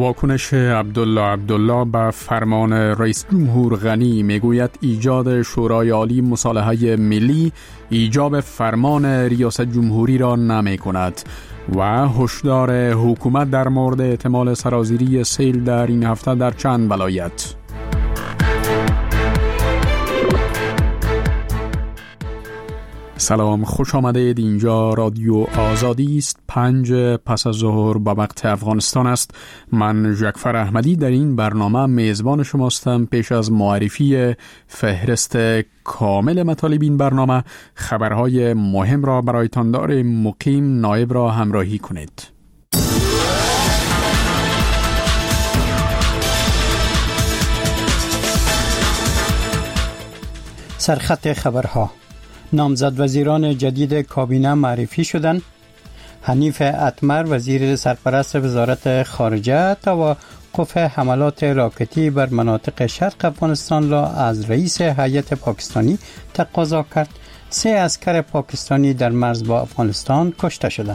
واکنش عبدالله به فرمان رئیس جمهور غنی میگوید ایجاد شورای عالی مصالحه ملی ایجاب فرمان ریاست جمهوری را نمی کند و هشدار حکومت در مورد احتمال سرازیری سیل در این هفته در چند ولایت. سلام، خوش آمدید. اینجا رادیو آزادی است. 5 پس از ظهر به وقت افغانستان است. من جعفر احمدی در این برنامه میزبان شما هستم. پیش از معرفی فهرست کامل مطالب این برنامه، خبرهای مهم را برایتان داریم. مقیم نایب را همراهی کنید. سرخط خبرها: نامزد وزیران جدید کابینه معرفی شدند. حنیف اتمر وزیر سرپرست وزارت خارجه توقف حملات راکتی بر مناطق شرق افغانستان را از رئیس هیئت پاکستانی تقاضا کرد. 3 عسکر پاکستانی در مرز با افغانستان کشته شدند.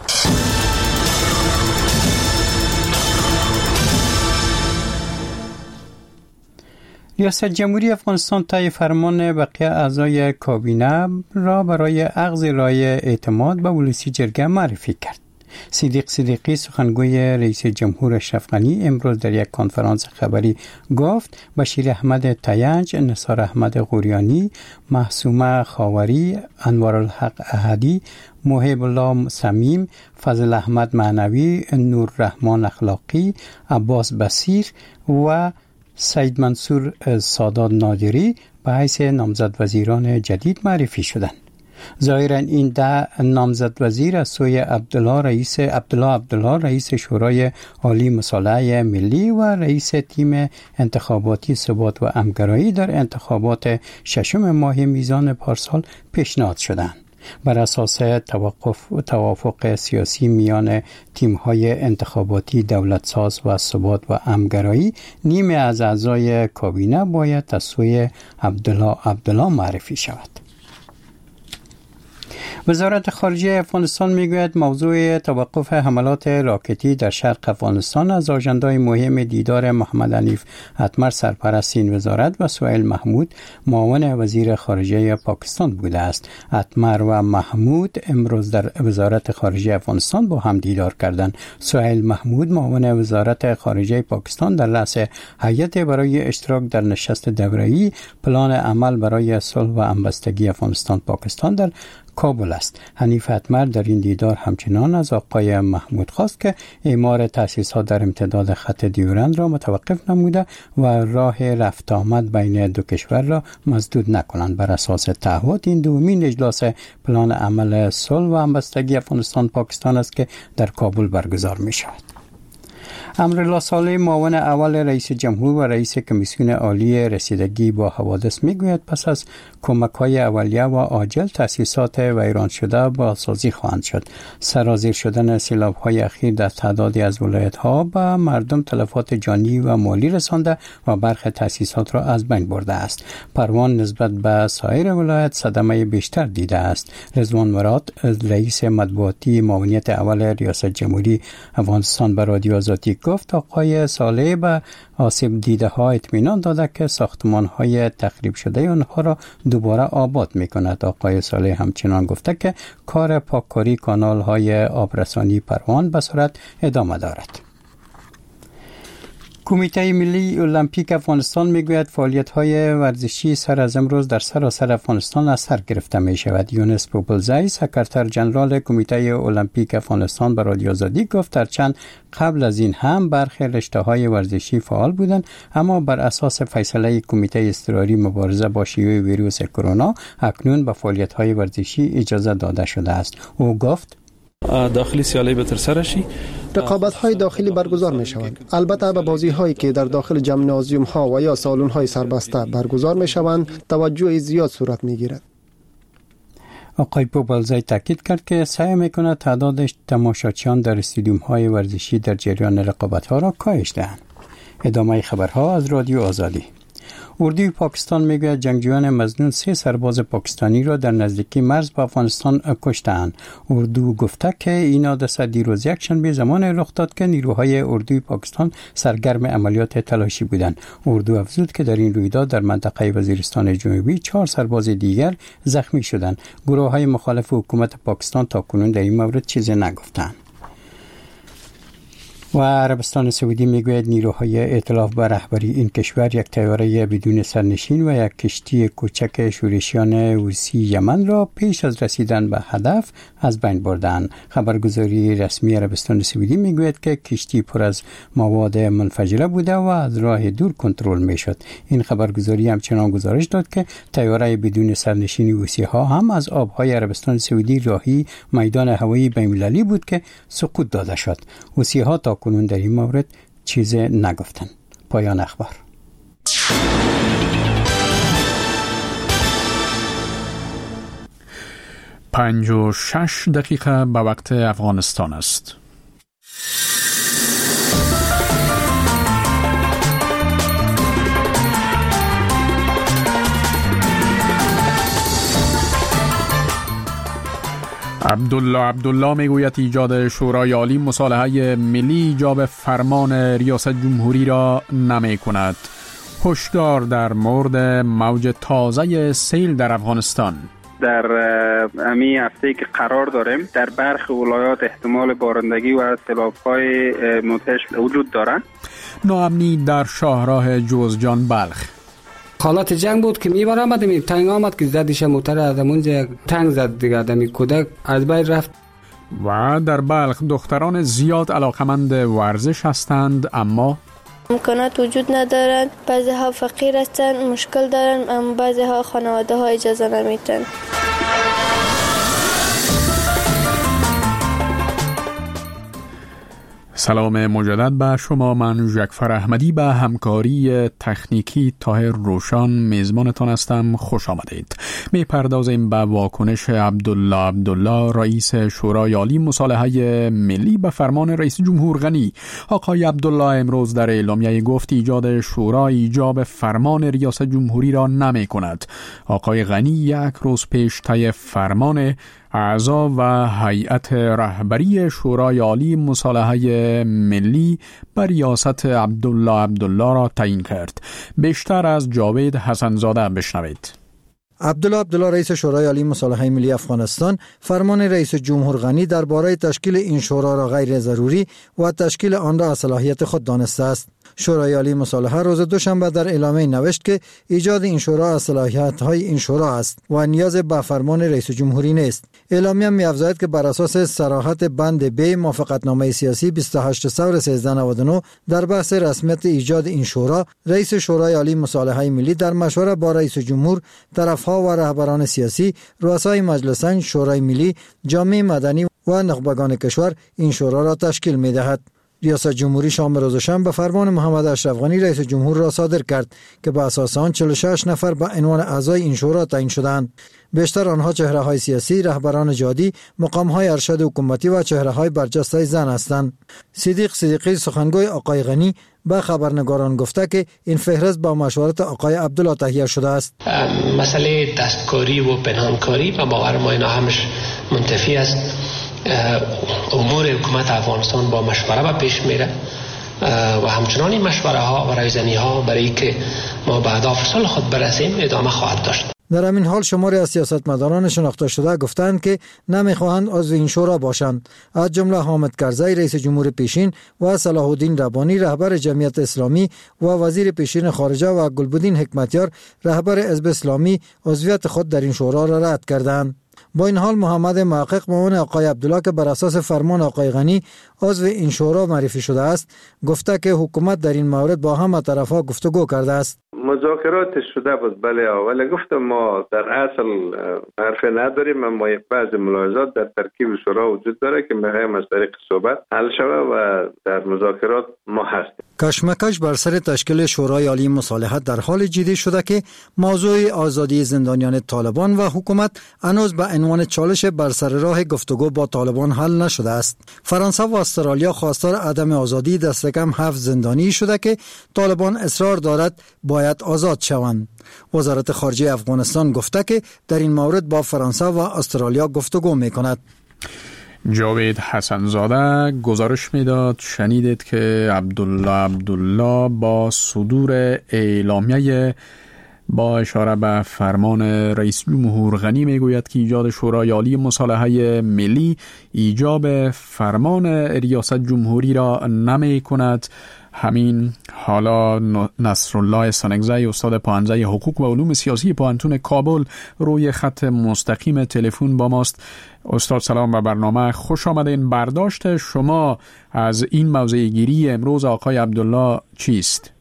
ریاست جمهوری افغانستان طی فرمان بقیه اعضای کابینه را برای اخذ رای اعتماد به ولسی جرگه معرفی کرد. صدیقی سخنگوی رئیس جمهور اشرف غنی امروز در یک کنفرانس خبری گفت بشیر احمد تینج، نثار احمد غوریانی، معصومه خاوری، انوارالحق احدی، محب الله صمیم، فضل احمد معنوی، نور رحمان اخلاقی، عباس بصیر و سید منصور سادات نادری به حیث نامزد وزیران جدید معرفی شدند. ظاهراً این 10 نامزد وزیر از سوی عبدالله رئیس شورای عالی مصالحه ملی و رئیس تیم انتخاباتی ثبات و همگرایی در انتخابات 6 ماه میزان پارسال پیشنهاد شدند. بر اساس توافق سیاسی میان تیم‌های انتخاباتی دولتساز و ثبات و همگرایی، نیمه از اعضای کابینه باید از سوی عبدالله معرفی شود. وزارت خارجه افغانستان میگوید موضوع توقف حملات راکتی در شرق افغانستان از آژندای مهم دیدار محمد حنیف اتمر سرپرست این وزارت و سهیل محمود معاون وزیر خارجه پاکستان بوده است. اتمر و محمود امروز در وزارت خارجه افغانستان با هم دیدار کردند. سهیل محمود معاون وزارت خارجه پاکستان در رأس هیئت برای اشتراک در نشست دوره‌ای پلان عمل برای صلح و همبستگی افغانستان پاکستان در کابل است. حنیف اتمر در این دیدار همچنان از آقای محمود خواست که اعمار تأسیسات در امتداد خط دیورند را متوقف نموده و راه رفت آمد بین دو کشور را مسدود نکنند. بر اساس تعهد این دومین اجلاس پلان عمل صلح و همبستگی افغانستان پاکستان است که در کابل برگزار می شود. امرالله صالح معاون اول رئیس جمهور و رئیس کمیسیون عالی رسیدگی با حوادث میگوید پس از کمک‌های اولیه و عاجل تأسیسات ویران شده بازسازی خواهند شد. سرازیر شدن سیلاب‌های اخیر در تعدادی از ولایت‌ها به مردم تلفات جانی و مالی رسانده و برخی تأسیسات را از بین برده است. پروان نسبت به سایر ولایت صدمه بیشتر دیده است. رضوان مراد رئیس مطبوعاتی معاونیت اول ریاست جمهوری افغانستان به رادیو آزادی گفت آقای صالح به آسیب دیده ها اطمینان داده که ساختمان های تخریب شده آنها را دوباره آباد می کند. آقای صالح همچنان گفته که کار پاککاری کانال های آبرسانی پروان به سرعت ادامه دارد. کمیته ملی المپیک افغانستان میگوید فعالیت‌های ورزشی سر از امروز در سراسر افغانستان از سر گرفته می شود. یونس پوپلزی، سکرتر جنرال کمیته المپیک افغانستان به رادیو آزادی گفت هرچند قبل از این هم برخی رشته‌های ورزشی فعال بودند، اما بر اساس فیصله کمیته اضطراری مبارزه با شیوع ویروس کرونا اکنون به فعالیت‌های ورزشی اجازه داده شده است. او گفت داخلی سیالی به ترسره شی، رقابت‌های داخلی برگزار می‌شوند. البته به بازی‌هایی که در داخل جیمنازیوم‌ها و یا سالن‌های سربسته برگزار می‌شوند توجه زیاد صورت می‌گیرد. آقای پوپلزی تاکید کرد که سعی می‌کند تعداد تماشاچیان در استادیوم‌های ورزشی در جریان رقابت‌ها را کاهش دهند. ادامه خبرها از رادیو آزادی. اردوی پاکستان میگوید جنگجویان مظنون 3 سرباز پاکستانی را در نزدیکی مرز با افغانستان کشتند. اردو گفته که اینا دست دیروز یکشنبه زمان رخ داد که نیروهای اردوی پاکستان سرگرم عملیات تلاشی بودند. اردو افزود که در این رویداد در منطقه وزیرستان جنوبی 4 سرباز دیگر زخمی شدند. گروه‌های مخالف حکومت پاکستان تاکنون در این مورد چیزی نگفتند. و عربستان سعودی میگوید نیروهای ائتلاف به رهبری این کشور یک طیاره بدون سرنشین و یک کشتی کوچک شورشیان حوثی یمن را پیش از رسیدن به هدف از بین بردند. خبرگزاری رسمی عربستان سعودی میگوید که کشتی پر از مواد منفجره بوده و از راه دور کنترل میشد. این خبرگزاری همچنان گزارش داد که طیاره بدون سرنشین حوثی ها هم از آبهای عربستان سعودی راهی میدان هوایی بین‌المللی بود که سقوط داده شد. حوثی ها تا کنون در این مورد چیز نگفتن. پایان اخبار. پنج و 6 دقیقه به وقت افغانستان است. عبدالله میگوید ایجاد شورای عالی مصالحه ملی ایجاب فرمان ریاست جمهوری را نمی کند. هشدار در مورد موج تازه سیل در افغانستان. در امی هفته که قرار داریم در برخی ولایات احتمال بارندگی و سیلاب‌های مدهش وجود دارند. ناامنی در شاهراه جوزجان بلخ. حالات جنگ بود که میبار آمدیم تنگ آمد که زدیش موتر از اونجا تنگ زد دیگه آدمی کودک از بین رفت. و در بلخ دختران زیاد علاقمند ورزش هستند اما امکانات وجود ندارند. بعضی ها فقیر هستند، مشکل دارند، اما بعضی ها خانواده ها اجازه نمیتن. سلام مجدد به شما. من جعفر احمدی به همکاری تکنیکی طاهر روشان میزبانتان هستم. خوش آمدید. میپردازیم به واکنش عبدالله رئیس شورای عالی مصالحه ملی به فرمان رئیس جمهور غنی. آقای عبدالله امروز در اعلامیه گفت ایجاد شورا ایجاب فرمان ریاست جمهوری را نمی کند. آقای غنی یک روز پیش طی فرمان اعضا و هیئت رهبری شورای عالی مصالحه ملی بر ریاست عبدالله را تعیین کرد. بیشتر از جاوید حسنزاده بشنوید. عبدالله رئیس شورای عالی مصالحه ملی افغانستان فرمان رئیس جمهور غنی درباره تشکیل این شورا را غیر ضروری و تشکیل آن را از صلاحیت خود دانسته است. شورای عالی مصالحه روز دوشنبه در اعلامیه نوشت که ایجاد این شورا از صلاحیت‌های این شورا است و نیاز به فرمان رئیس جمهوری نیست. اعلامیه می‌افزاید که بر اساس صراحت بند ب موافقتنامه سیاسی 28 ثور 1399 در بحث رسمیت ایجاد این شورا، رئیس شورای عالی مصالحه ملی در مشوره با رئیس جمهور، طرف‌ها و رهبران سیاسی، رؤسای مجلسین، شورای ملی، جامعه مدنی و نخبگان کشور این شورا را تشکیل می‌دهد. ریاست جمهوری شام روز شنبه فرمان محمد اشرف غنی رئیس جمهور را صادر کرد که به اساس آن 46 نفر به عنوان اعضای این شورا تعیین شدند. بیشتر آنها چهره‌های سیاسی، رهبران جهادی، مقام‌های ارشد حکومتی و چهره‌های برجسته زن هستند. صدیقی سخنگوی آقای غنی به خبرنگاران گفته که این فهرست با مشورت آقای عبدالله تهیه شده است. مسئله دستکاری و پنهانکاری و باور ما اینا همش منتفی است. امور حکومت افغانستان با مشوره به پیش میره و همچنان این مشوره ها و رایزنی ها برای که ما به اهداف صلح خود برسیم ادامه خواهد داشت. در همین حال شماری از سیاستمداران شناخته شده گفتند که نمیخواهند عضو این شورا باشند، از جمله حامد کرزی رئیس جمهور پیشین و صلاح الدین ربانی رهبر جمعیت اسلامی و وزیر پیشین خارجه و گلبدین حکمتیار رهبر حزب اسلامی عضویت خود در این شورا را رد کردند. با این حال محمد محقق معاون آقای عبدالله که بر اساس فرمان آقای غنی عضو این شورا معرفی شده است، گفته که حکومت در این مورد با همه طرفها گفتگو کرده است. مذاکرات شده بود، بله، ولی گفتم ما در اصل حرف نداریم، اما بعضی ملاحظات در ترکیب شورا وجود داره که می‌خوایم از طریق صحبت حل شود و در مذاکرات ما هستیم. کشمکش بر سر تشکیل شورای عالی مصالحت در حال جدی شده که موضوع آزادی زندانیان طالبان و حکومت هنوز به عنوان چالش بر سر راه گفتگو با طالبان حل نشده است. فرانسه و استرالیا خواستار عدم آزادی دست کم 7 زندانی شده که طالبان اصرار دارد باید باید آزاد شوند. وزارت خارجه افغانستان گفته که در این مورد با فرانسه و استرالیا گفتگو میکند. جاوید حسنزاده گزارش میداد. شنیدید که عبدالله با صدور اعلامیه با اشاره به فرمان رئیس جمهور غنی میگوید که ایجاد شورای عالی مصالحه ملی ایجاب فرمان ریاست جمهوری را نمی کند. همین حالا نصرالله استانگزی استاد پانزه حقوق و علوم سیاسی پانتون کابل روی خط مستقیم تلفن با ماست. استاد سلام به برنامه، خوش آمدین. برداشت شما از این موضع گیری امروز آقای عبدالله چیست؟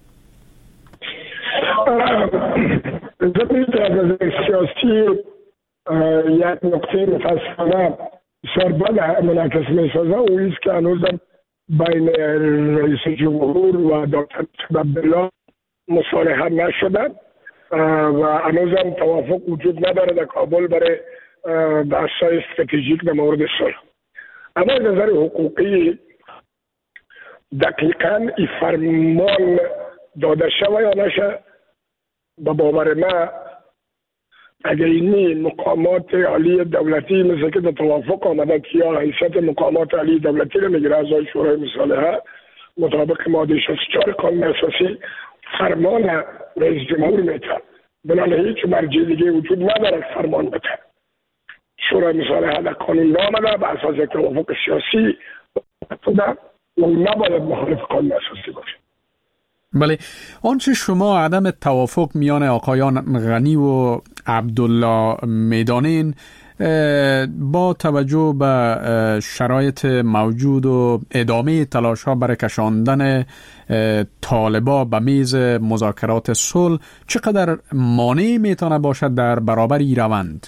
از سیاسی یک نقطه متاسفانه سربال منعکس می سازه و ایست که هنوزم بین رئیس جمهور و دکتر عبدالله مصالحه نشده و هنوزم توافق وجود نداره در کابل برای بحث‌های استراتژیک در مورد صلح. اما از نظر حقوقی دقیقاً این فرمان داده شود یا نشه، به باور من اگر اینی مقامات عالی دولتی مثل که در توافق آمده که یا حیثیت مقامات عالی دولتی رو میگیره اعضای شورای مصالحه مطابق ماده 64 قانون اساسی فرمان رئیس جمهور میده، بنابراین هیچ مرجع دیگه وجود نداره فرمان بده. شورای مصالحه در قانون نامده به اساس یک توافق سیاسی و نباید مخالف قانون اساسی باشه. بله، آنچه شما عدم توافق میان آقایان غنی و عبدالله میدانین با توجه به شرایط موجود و ادامه تلاش ها برای کشاندن طالبا به میز مذاکرات صلح چقدر مانع میتونه باشد در برابر این روند؟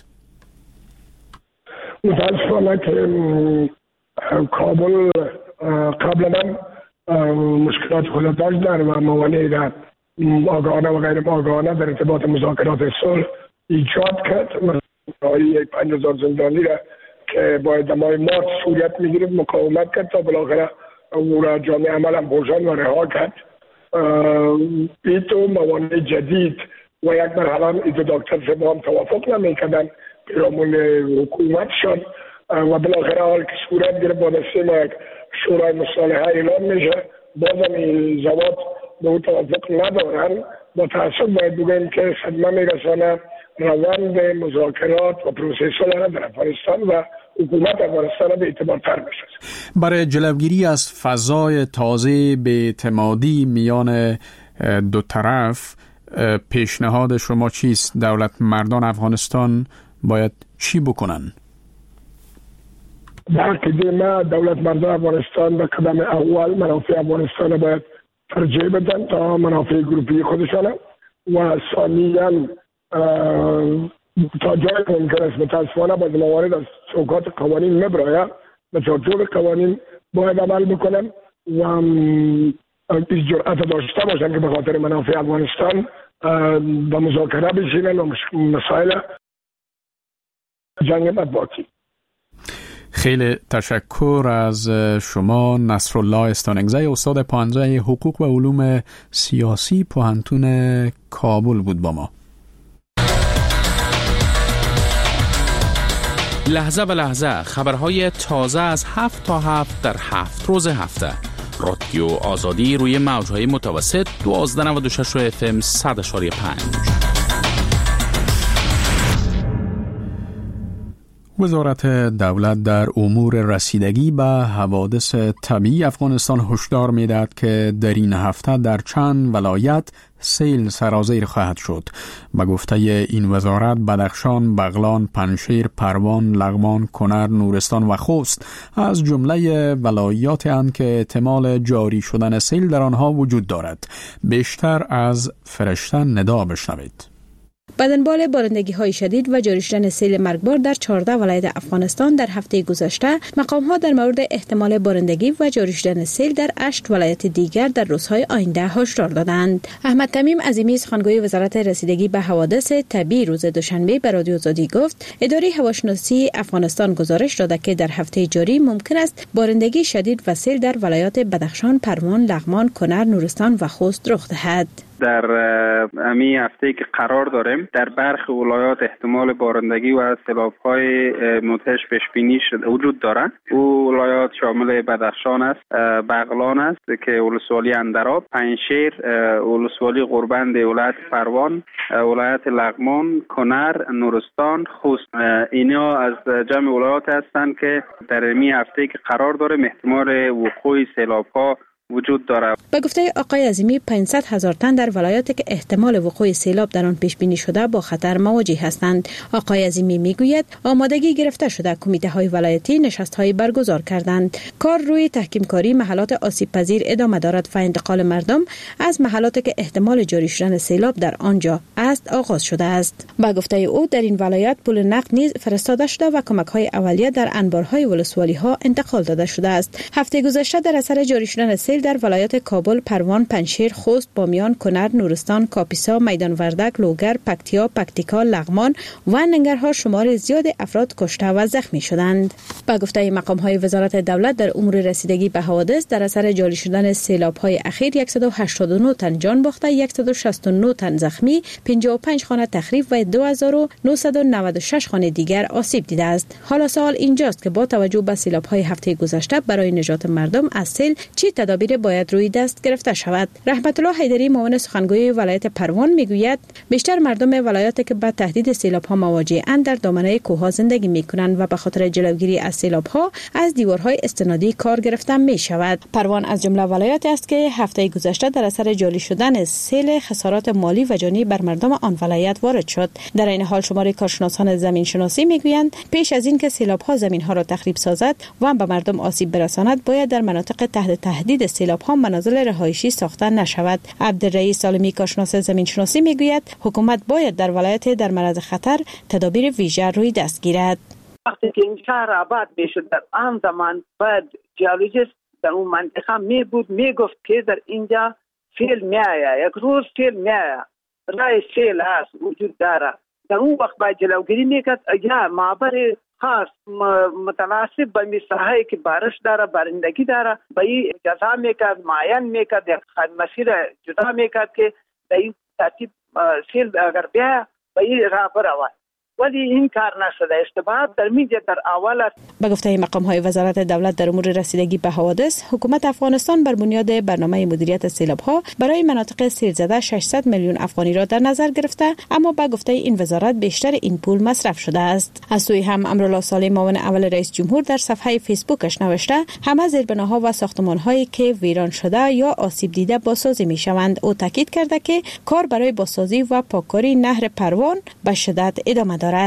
متاسفانه که کابل قبلا مشکلات خود داشت در و موانع در آگاهانه و غیر آگاهانه در ارتباط مذاکرات صلح ایجاد کرد. مثلا 5000 زندانی را که باید در ماه مارس صورت میگیرد مقاومت کرد تا بالاخره او را جامعه عمل هم پوشان و رها کرد. این تو موانع جدید و یک مرحله ایدو دکتر با هم توافق نمیکردن پیرامون حکومت شد و بالاخره حال که صورت گرفت با دسته شورای مصالحه اعلام میشه، بازم این زوات به اون توافق ندارن. با تأسف باید بگویم که صدمه میرسانه روند مذاکرات و پروسه صلح در افغانستان و حکومت افغانستان به اعتبار تر بشه. برای جلوگیری از فضای تازه به اعتمادی میان دو طرف پیشنهاد شما چیست؟ دولت مردان افغانستان باید چی بکنن؟ در قدیمه دولت مردان افغانستان به قدم اول منافع افغانستان باید ترجیح بدن تا منافع گروپی خودشان و ثانیاً تا جای ممکن است متاسفانه باید موارد از چوکات قوانین نبراید به چارچوب قوانین باید عمل بکنن و از جرأت داشته باشن که به خاطر منافع افغانستان به مذاکره بشینن و مسائل جنگ مطبوعاتی. خیلی تشکر از شما. نصرالله استانگزی استاد پانزه حقوق و علوم سیاسی پانتون کابل بود با ما. لحظه به لحظه خبرهای تازه از 7 تا 7 در 7 روز هفته. رادیو آزادی روی موجهای متوسط 1296 FM 100.5. وزارت دولت در امور رسیدگی به حوادث طبیعی افغانستان هشدار می‌دهد که در این هفته در چند ولایت سیل سرازیر خواهد شد. به گفته این وزارت بدخشان، بغلان، پنجشیر، پروان، لغمان، کنر، نورستان و خوست از جمله ولایات اند که احتمال جاری شدن سیل در آنها وجود دارد. بیشتر از فرشته ندا بشنوید. با دنبال بارندگی‌های شدید و جاری شدن سیل مرگبار در 14 ولایت افغانستان در هفته گذشته، مقام‌ها در مورد احتمال بارندگی و جاری شدن سیل در 8 ولایت دیگر در روزهای آینده هشدار دادند. احمد تمیم عظیمی سخنگوی وزارت رسیدگی به حوادث طبیعی روز دوشنبه به رادیو آزادی گفت اداره هواشناسی افغانستان گزارش داده که در هفته جاری ممکن است بارندگی شدید و سیل در ولایات بدخشان، پروان، لغمان، کنر، نورستان و خوست رخ دهد. در امی هفته که قرار داریم در برخی ولایات احتمال بارندگی و سیلاب‌های مدهش پیش بینی شده وجود دارند. او ولایات شامل بدخشان است، بغلان است که ولسوالی اندراب، پنجشیر، ولسوالی غربند ولایت پروان، ولایت لغمان، کنر، نورستان، خوست. اینا از جمع ولایات هستند که در امی هفته که قرار داریم احتمال وقوع سیلاب‌ها وجود دارد. به گفته آقای عظیمی 500,000 تن در ولایاتی که احتمال وقوع سیلاب در آن پیش بینی شده با خطر مواجه هستند. آقای عظیمی میگوید آمادگی گرفته شده، کمیته‌های ولایتی نشست‌های برگزار کردند. کار روی تحکیم کاری محلات آسیب پذیر ادامه دارد و انتقال مردم از محلاتی که احتمال جاری شدن سیلاب در آنجا است آغاز شده است. به گفته او در این ولایت پول نقد نیز فرستاده شده و کمک‌های اولیه در انبارهای ولسوالی‌ها انتقال داده شده است. هفته گذشته در اثر جاری شدن سیل در ولایات کابل، پروان، پنجشیر، خوست، بامیان، کنر، نورستان، کاپیسا، میدان وردک، لوگر، پکتیا، پکتیکا، لغمان و ننگرهار شمار زیاد افراد کشته و زخمی شدند. با گفته مقام‌های وزارت دولت در امور رسیدگی به حوادث در اثر جاری شدن سیلاب‌های اخیر 189 تن جان باخته، 169 تن زخمی، 55 خانه تخریب و 2996 خانه دیگر آسیب دیده است. حالا سوال اینجاست که با توجه به سیلاب‌های هفته گذشته برای نجات مردم از سیل چه تدابیر باید روی دست گرفته شود؟ رحمت الله حیدری معاون سخنگوی ولایت پروان میگوید بیشتر مردم ولایاتی که با تهدید سیلاب‌ها مواجه‌اند در دامنه کوه‌ها زندگی می‌کنند و به خاطر جلوگیری از سیلاب‌ها از دیوارهای استنادی کار گرفته می‌شود. پروان از جمله ولایاتی است که هفته گذشته در اثر جاری شدن سیل خسارات مالی و جانی بر مردم آن ولایت وارد شد. در این حال شمار کارشناسان زمین شناسی میگویند پیش از این که سیلاب‌ها زمین‌ها را تخریب سازد و به مردم آسیب برساند باید در مناطق تحت تهدید سیلاب‌ها منازل رهایشی ساخته نشود. عبدالرئیس سالمی کارشناس زمین شناسی میگوید حکومت باید در ولایت در معرض خطر تدابیر ویژه روی دست گیرد. وقتی که این شهر آباد میشد در آن زمان باید جیولوژیست در اون منطقه میگفت که در اینجا سیل میآید، یک روز سیل میآید، رای سیل هست وجود داره. در اون وقت باید جلوگیری میکرد یا معبر خاص متناسب به مساحتی که بارش داره، بارندگی داره، به این جزا میکرد، معین میکرد، یک مسیر جدا میکرد که به این ترتیب سیل اگر بیا به این راه برود. ولی این کار نشده. اشتباهات در میجه در اول است. به گفته مقام‌های وزارت دولت در امور رسیدگی به حوادث، حکومت افغانستان بر بنیاد برنامه مدیریت سیلاب‌ها برای مناطق سیل زده 600 میلیون افغانی را در نظر گرفته، اما به گفته این وزارت بیشتر این پول مصرف شده است. از سوی هم امرالله صالح معاون اول رئیس جمهور در صفحه فیسبوکش نوشته همه زیربناها و ساختمان‌هایی که ویران شده یا آسیب دیده بازسازی می‌شوند. او تاکید کرده که کار برای بازسازی و پاککاری نهر پروان به شدت ادامه دارد.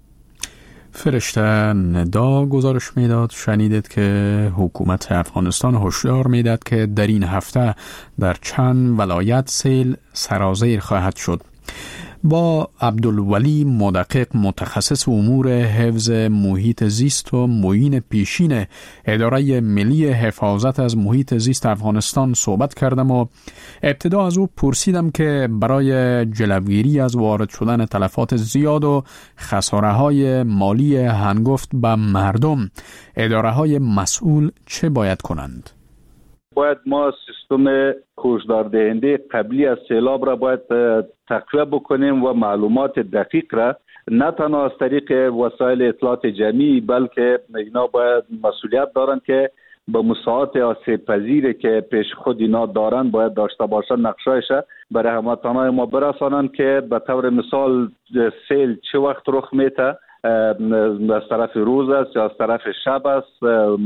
فرشته ندا گزارش میداد. شنیدید که حکومت افغانستان هشدار میداد که در این هفته در چند ولایت سیل سرازیر خواهد شد. با عبدالولی مدقق متخصص امور حفظ محیط زیست و معین پیشین اداره ملی حفاظت از محیط زیست افغانستان صحبت کردم و ابتدا از او پرسیدم که برای جلوگیری از وارد شدن تلفات زیاد و خساره‌های مالی هنگفت به مردم اداره‌های مسئول چه باید کنند؟ باید ما سیستم هشدار دهنده قبلی از سیلاب را باید تقویه بکنیم و معلومات دقیق را نه تنها از طریق وسایل اطلاعات جمعی بلکه اینا باید مسئولیت دارن که به مساعات آسیب پذیری که پیش خود اینا دارن باید داشته باشن نقشایش برای هموطنان ما برسانن که به طور مثال سیل چه وقت رخ میته، از طرف روز است یا از طرف شب است،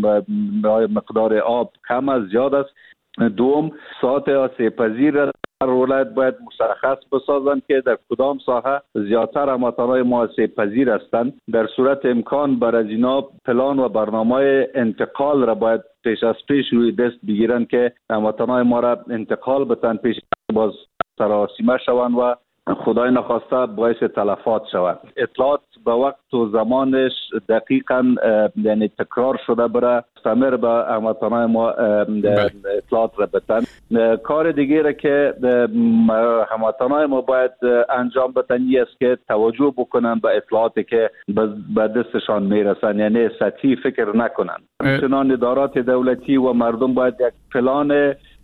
مقدار آب کم است زیاد است. دوم ساعت آسیب پذیر هر ولایت باید مشخص بسازند که در کدام ساحه زیادتر هموطنان ما آسیب پذیر هستند. در صورت امکان بر از اینا پلان و برنامه انتقال را باید پیش از پیش روی دست بگیرند که هموطنان ما را انتقال بتن پیش باز سراسیمه شوند و خدای نخواسته باعث تلفات شود. اطلاعات به وقت و زمانش دقیقاً یعنی تکرار شده برای مستمر به هموطنان ما اطلاعات را بتن. کار دیگه را که هموطنان ما باید انجام بتن است که توجه بکنن به اطلاعاتی که به دستشان میرسن، یعنی سطحی فکر نکنن. چنان ادارات دولتی و مردم باید یک پلان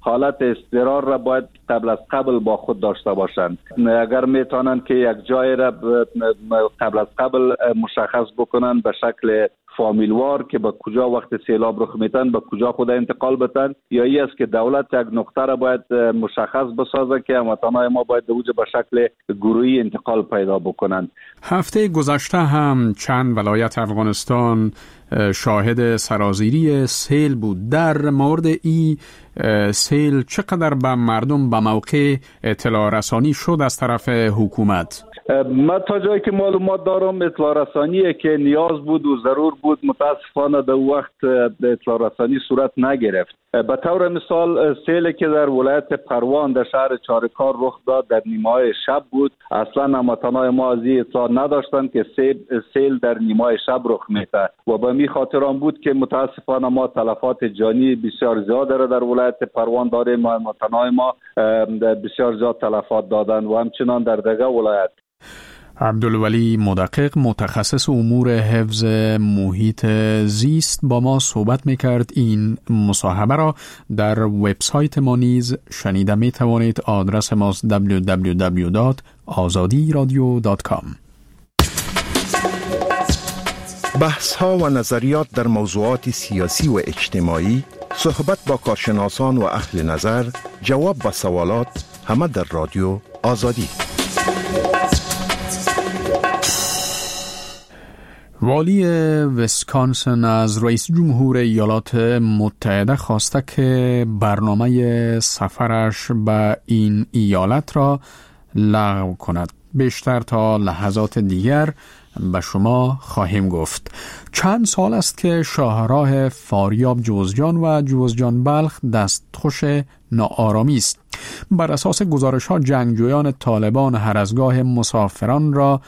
حالت اضطرار را باید قبل از قبل با خود داشته باشند. اگر میتونن که یک جای را قبل از قبل مشخص بکنن به شکل فامیلوار که به کجا وقت سیلاب رخ میتن به کجا خود انتقال بتن، یا ای است که دولت یک نقطه را باید مشخص بسازه که هموطنان ما باید دوجه به شکل گروهی انتقال پیدا بکنند. هفته گذشته هم چند ولایت افغانستان شاهد سرازیری سیل بود. در مورد این سیل چقدر به مردم به موقع اطلاع رسانی شد از طرف حکومت؟ من تا جایی که معلومات دارم اطلاع رسانیه که نیاز بود و ضرور بود متاسفانه در وقت اطلاع رسانی صورت نگرفت. به طور مثال سیلی که در ولایت پروان در شهر چارکار رخ داد در نیمه‌های شب بود. اصلا هموطنان ما از این اطلاع نداشتند که سیل در نیمه‌های شب رخ میده و به می خاطر آن بود که متاسفانه ما تلفات جانی بسیار زیاد را در ولایت پروان داریم و هموطنان ما بسیار زیاد تلفات دادند و همچنان در دیگر ولایت. عبدالولی مدقق متخصص امور حفظ محیط زیست با ما صحبت میکرد. این مصاحبه را در وبسایت ما نیز شنیده میتوانید. آدرس ماست www.azadiradio.com. بحث ها و نظریات در موضوعات سیاسی و اجتماعی، صحبت با کارشناسان و اهل نظر، جواب به سوالات، همه در رادیو آزادی. والی ویسکانسن از رئیس جمهور ایالات متحده خواسته که برنامه سفرش به این ایالت را لغو کند. بیشتر تا لحظات دیگر به شما خواهیم گفت. چند سال است که شاهراه فاریاب جوزجان و جوزجان بلخ دستخوش ناآرامی است. بر اساس گزارش‌ها جنگجویان طالبان هر از گاه مسافران را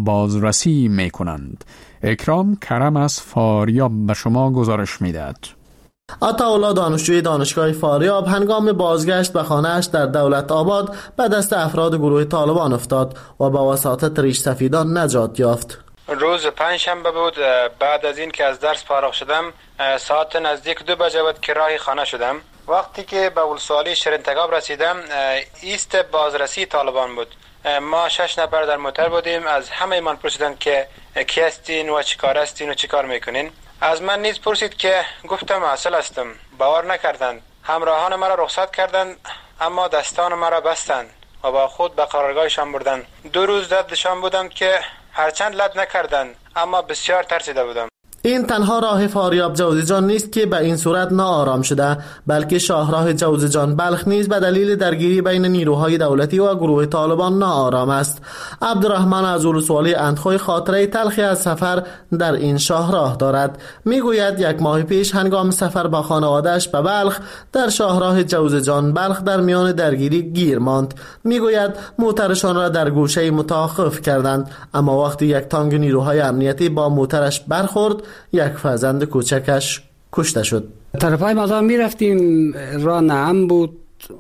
بازرسی می‌کنند. اکرام کرم از فاریاب به شما گزارش می‌دهد. عطاالله دانشجوی دانشگاه فاریاب هنگام بازگشت به خانه‌اش در دولت آباد به دست افراد گروه طالبان افتاد و با وساطت ریش سفیدان نجات یافت. روز پنجشنبه بود. بعد از این که از درس فارغ شدم ساعت نزدیک 2 بجه بود که راه خانه شدم. وقتی که به ولسوالی شرینتگاب رسیدم ایست بازرسی طالبان بود. ما 6 نفر در موتر بودیم. از همه من پرسیدن که کی هستین و چیکار هستین و چیکار میکنین. از من نیز پرسید که گفتم اصل هستم. باور نکردند. همراهان مرا رخصت کردند اما دستان مرا بستند و با خود به قرارگاهشان بردند. 2 روز دردشان بودم که هرچند لب نکردند اما بسیار ترسیده بودم. این تنها راه فاریاب جوزجان نیست که به این صورت ناآرام شده، بلکه شاهراه جوزجان بلخ نیز به دلیل درگیری بین نیروهای دولتی و گروه طالبان ناآرام است. عبدالرحمن از ولسوالی اندخوی خاطره تلخی از سفر در این شاهراه دارد. میگوید 1 ماه پیش هنگام سفر با خانواده‌اش به بلخ در شاهراه جوزجان بلخ در میان درگیری گیر ماند. میگوید موترشان را در گوشه متوقف کردند، اما وقتی یک تانک نیروهای امنیتی با موترش برخورد 1 فرزند کوچکش کشته شد. طرفای مزار می رفتیم، راه نعم بود.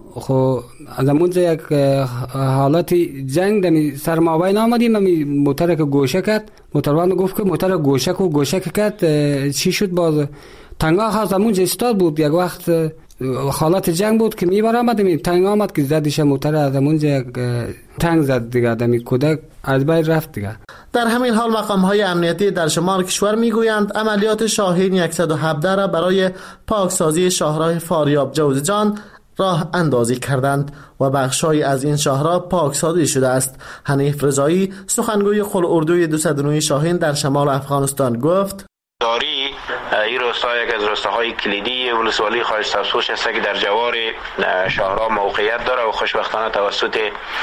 خب از اونجا یک حالت جنگ دمی سرمابین آمدیم. موتر که گوشه کرد، موتروان گفت که موتر گوشه کرد. چی شد؟ باز تنگا خواست اونجا استاد بود. یک وقت حالت جنگ بود که میبار آمدیم، تنگ آمد که زدش موتر از اونجا تنگ زد دیگه. دمی کودک از بین رفت دیگه. در همین حال مقام‌های امنیتی در شمال کشور میگویند عملیات شاهین 117 را برای پاکسازی شاهراه فاریاب جوزجان راه اندازی کردند و بخش‌هایی از این شاهراه پاکسازی شده است. حنیف رضایی سخنگوی قل اردوی 209 شاهین در شمال افغانستان گفت: داری این روستا یک از روستاهای کلیدی ولسوالی خارج افسوس است که در جوار شاهراه موقعیت داره و خوشبختانه توسط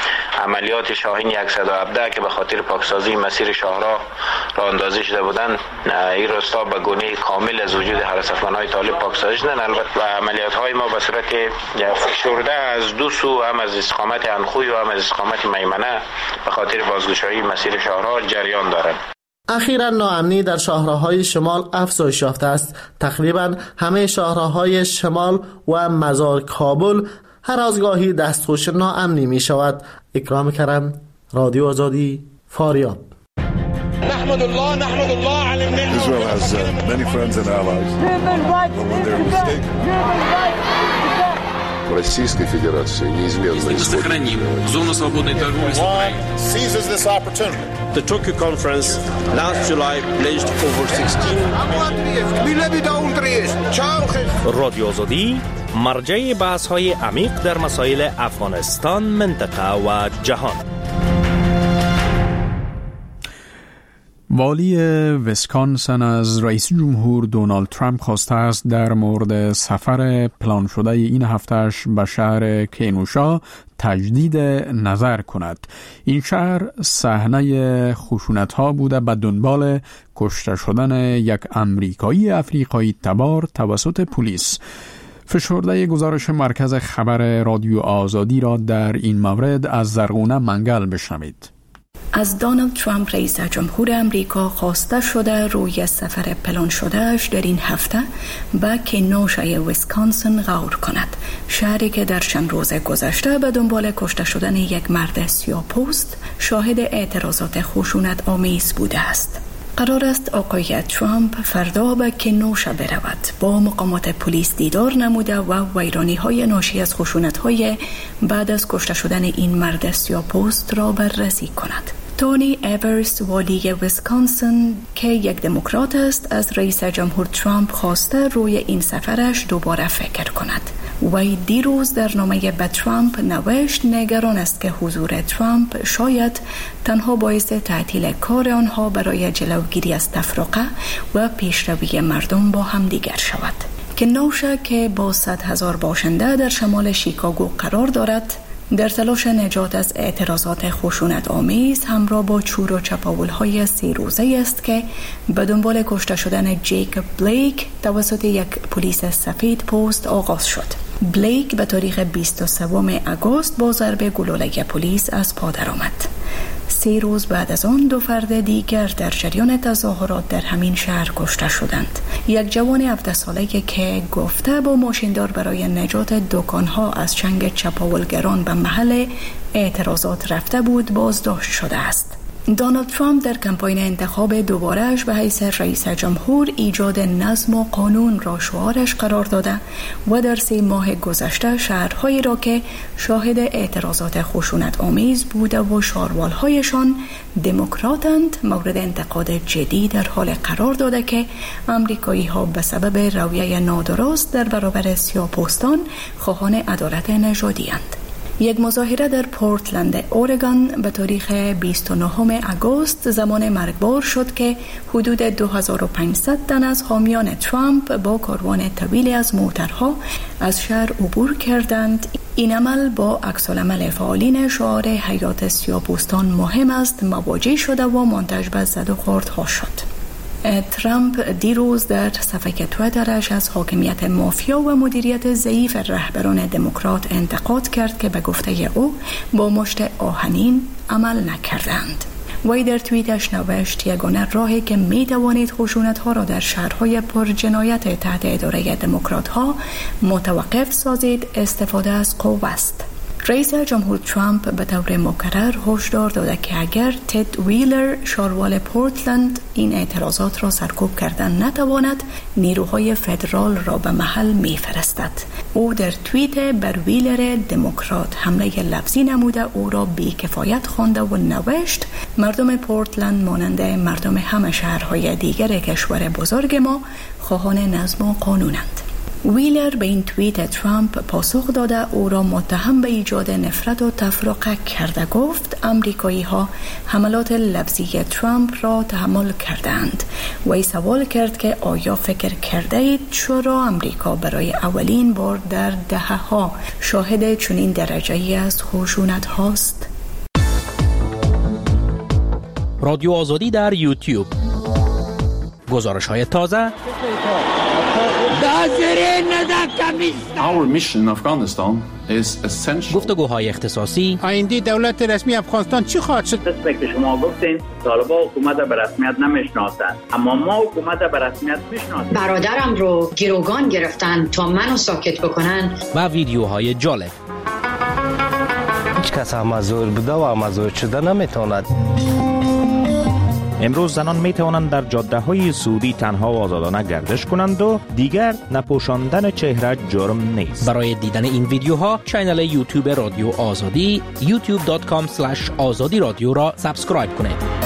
عملیات شاهین 117 که به خاطر پاکسازی مسیر شاهراه راه اندازی شده بودند، این روستا به گونه کامل از وجود حراس افغان‌های طالب پاکسازی شدند. البته عملیات‌های ما به صورت فشرده از دو سو، هم از استقامت انخوی و هم از استقامت میمنه به خاطر بازگشایی مسیر شاهراه جریان دارد. اخیراً ناامنی در شاهراه‌های شمال افزایش یافته است. تقریباً همه شاهراه‌های شمال و مزار کابل هر از گاهی دستخوش ناامنی می شود. اکرام کرم، رادیو آزادی، فاریاب. نحمد الله على النعمة. Israel has many friends and allies. But when they're mistaken в Российской Федерации неизменно сохраним зону свободной торговли с Украиной. Seizes this opportunity. The Tokyo conference last July pledged over 16 رادیو آزادی مرجع بحث‌های عمیق در مسائل افغانستان، منطقه و جهان. والی ویسکانسن از رئیس جمهور دونالد ترامپ خواسته است در مورد سفر پلان شده این هفتهش به شهر کینوشا تجدید نظر کند. این شهر صحنه خشونت‌ها بوده به دنبال کشته شدن یک امریکایی افریقایی تبار توسط پلیس. فشرده گزارش مرکز خبر رادیو آزادی را در این مورد از زرغونه منگل بشنوید. از دونالد ترامپ رئیس جمهور امریکا خواسته شده روی سفر پلان شدهش در این هفته به کینوشای ویسکانسن غور کند، شهری که در چند روز گذشته به دنبال کشته شدن یک مرد سیاه‌پوست شاهد اعتراضات خشونت آمیز بوده است. قرار است آقای ترامپ فردا به کینوشا برود، با مقامات پلیس دیدار نموده و ویرانی‌های ناشی از خشونت‌های بعد از کشته شدن این مرد سیاه‌پوست را بررسی کند. تونی ایورس، والی ویسکانسن که یک دموکرات است، از رئیس جمهور ترامپ خواسته روی این سفرش دوباره فکر کند. وی دیروز در نامه به ترامپ نوشت نگران است که حضور ترامپ شاید تنها باعث تعطیل کار آنها برای جلوگیری از تفرقه و پیشروی مردم با همدیگر شود. کینوشا که با 100,000 باشنده در شمال شیکاگو قرار دارد، در تلاش نجات از اعتراضات خشونت آمیز همراه با چور و چپاول‌های 3 روزه است که به دنبال کشته شدن جیکوب بلیک توسط یک پلیس سفید پوست آغاز شد. بلیک به تاریخ 23 آگوست با ضربه گلوله پلیس از پا درآمد. 3 روز بعد از آن 2 فرد دیگر در جریان تظاهرات در همین شهر کشته شدند. یک جوان 17 ساله که گفته با ماشیندار برای نجات دکانها از چنگ چپاولگران به محل اعتراضات رفته بود بازداشت شده است. دونالد ترامپ در کمپاین انتخاب دوباره‌اش به حیث رئیس جمهور ایجاد نظم و قانون را شعارش قرار داده و در 3 ماه گذشته شهرهایی را که شاهد اعتراضات خشونت آمیز بوده و شاروالهایشان دموکراتند مورد انتقاد جدی در حال قرار داده که آمریکایی ها به سبب رویه نادرست در برابر سیاه‌پوستان خواهان عدالت نژادی اند. یک مظاهره در پورتلند، اورگان به تاریخ 29 آگوست زمان مرگبار شد که حدود 2500 تن از حامیان ترامپ با کاروان طویلی از موترها از شهر عبور کردند. این عمل با عکس‌العمل فعالین شعار حیات سیاه‌پوستان مهم است مواجه شده و منتج به زد و خوردها شد. ترامپ دیروز در صفحه توییترش از حاکمیت مافیا و مدیریت ضعیف رهبران دموکرات انتقاد کرد که به گفته او با مشت آهنین عمل نکردند. وی در توییتش نوشت یگانه راهی که می توانید خشونت‌ها را در شهرهای پر جنایت تحت اداره دموکرات‌ها متوقف سازید استفاده از قوه است. رئیس جمهور ترامپ به طور مکرر هشدار داده که اگر تد ویلر شاروال پورتلند این اعتراضات را سرکوب کردن نتواند نیروهای فدرال را به محل میفرستد. او در توییت بر ویلر دموکرات حمله لفظی نموده او را بی‌کفایت خوانده و نوشت مردم پورتلند مانند مردم همه شهرهای دیگر کشور بزرگ ما خواهان نظم و قانونند. ویلر به این توییت ترامپ پاسخ داده او را متهم به ایجاد نفرت و تفرقه کرده. گفت امریکایی ها حملات لفظی ترامپ را تحمل کردند. وی سوال کرد که آیا فکر کرده اید چرا امریکا برای اولین بار در دهه‌ها شاهد چنین درجه‌ای از خشونت هاست؟ رادیو آزادی در یوتیوب. گزارش های تازه. Our mission in Afghanistan is essential. گفتگوهای اختصاصی. آینده دولت رسمی افغانستان چی خواهد شد؟ مثل که شما گفتین طالبان حکومت به رسمیت نمیشناسند، اما ما حکومت به رسمیت میشناسیم. برادرم رو گروگان گرفتن تا منو ساکت بکنن. و ویدیوهای جالب. هیچ کس هم مزور بوده و مزور شده نمیتوند. امروز زنان می توانند در جاده های سعودی تنها و آزادانه گردش کنند و دیگر نپوشاندن چهره جرم نیست. برای دیدن این ویدیوها کانال یوتیوب رادیو آزادی youtube.com/azadi radio را سابسکرایب کنید.